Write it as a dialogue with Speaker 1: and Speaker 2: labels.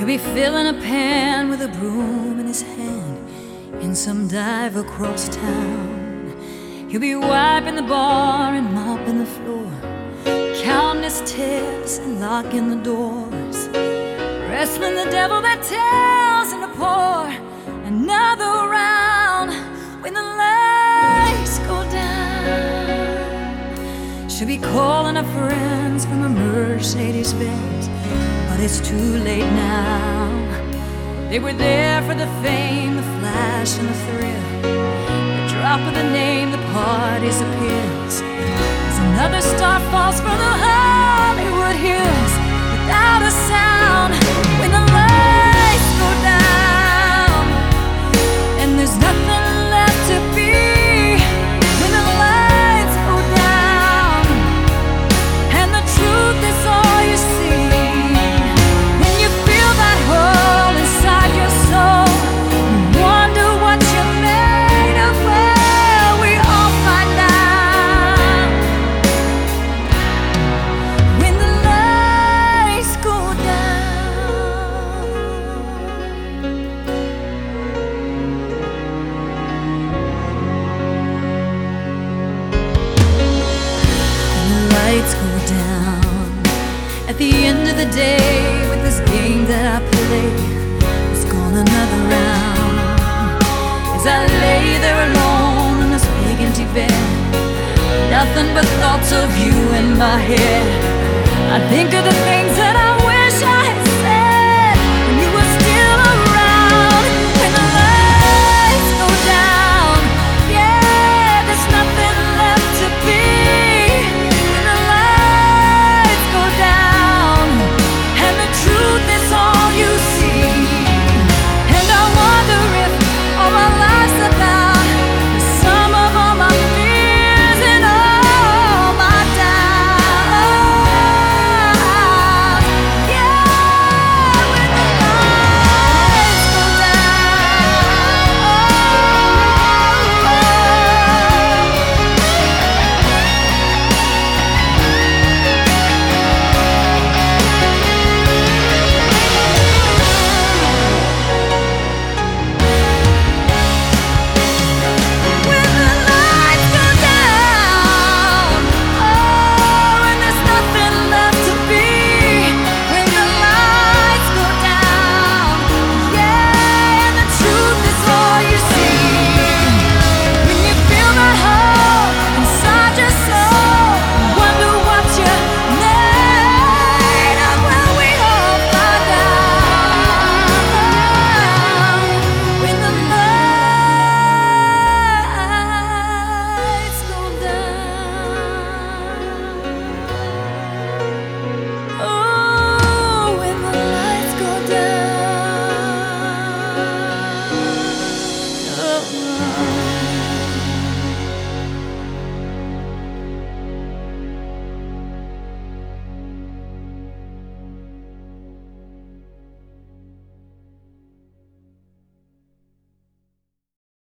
Speaker 1: He'll be filling a pan with a broom in his hand in some dive across town. He'll be wiping the bar and mopping the floor, counting his tips and locking the doors, wrestling the devil that tells him to pour another round when the lights go down. She'll be calling her friends from a Mercedes Benz, but it's too late now. They were there for the fame, the flash and the thrill. The drop of the name, the party disappears as another star falls from the Hollywood hills without a sound when the lights go down and there's nothing left to be. When the lights go down and the truth is all you see, when you feel that hole inside your soul, you wonder what you're made of. Well, we all find out when the lights go down. When the lights go down at the end of the day, with this game that I play, it's gone another round. As I lay there alone in this big empty bed, nothing but thoughts of you in my head. I think of the things